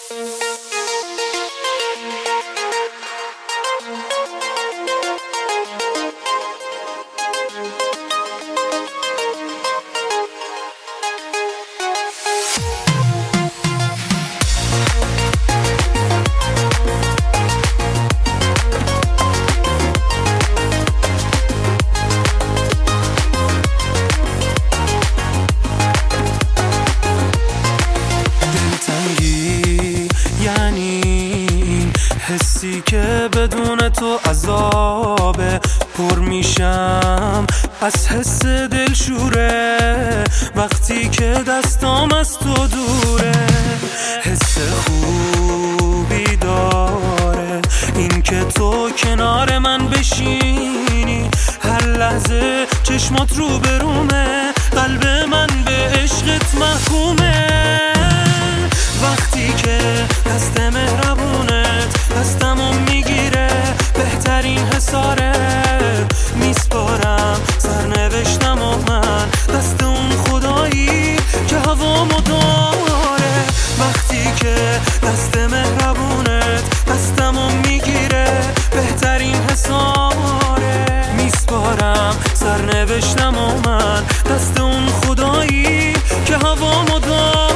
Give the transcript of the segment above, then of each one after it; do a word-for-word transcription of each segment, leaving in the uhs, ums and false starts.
حسی که بدون تو عذابه، پر میشم از حس دلشوره وقتی که دستام از تو دوره. حس خوبی داره این که تو کنار من بشینی، هر لحظه چشمات رو برومه، قلب من به عشقت محکومه. وقتی که دست مهربونت دستمو میگیره، بهترین حساره میسپارم سرنوشتم و من دست اون خدایی که هوامو داره. وقتی که دست مهربونت دستمو میگیره، بهترین حساره میسپارم سرنوشتم و من دست اون خدایی که هوامو داره.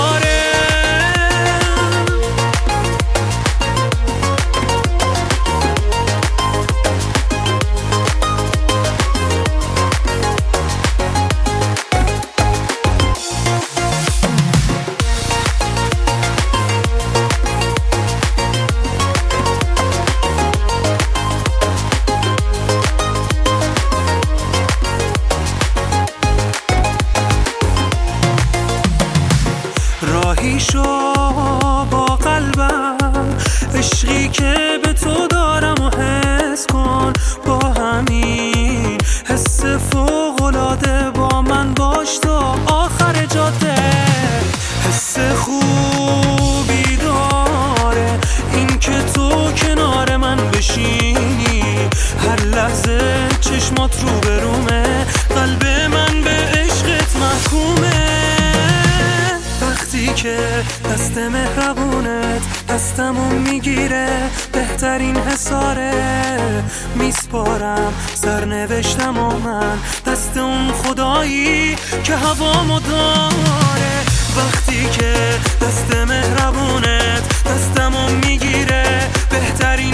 راهی شو با قلبم، عشقی که به تو دارم و حس کن، با همین حس فوق‌العاده با من باش تا آخر جاده. حس خوبی داره این که تو کنار من بشینی، هر لحظه چشمات رو برومه، قلب من به عشقت محکومه. وقتی که دست مهربونت دستمو میگیره، بهترین حساره میسپارم سرنوشتم و من دست اون خدایی که هوامو داره. وقتی که دست مهربونت دستمو میگیره، بهترین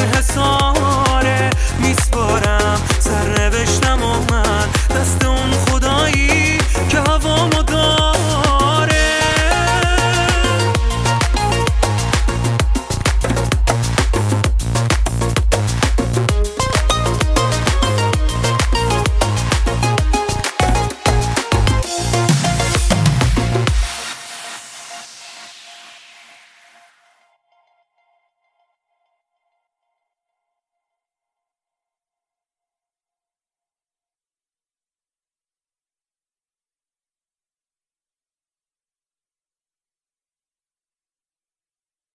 حساره میسپارم سرنوشتم و من دست اون خدایی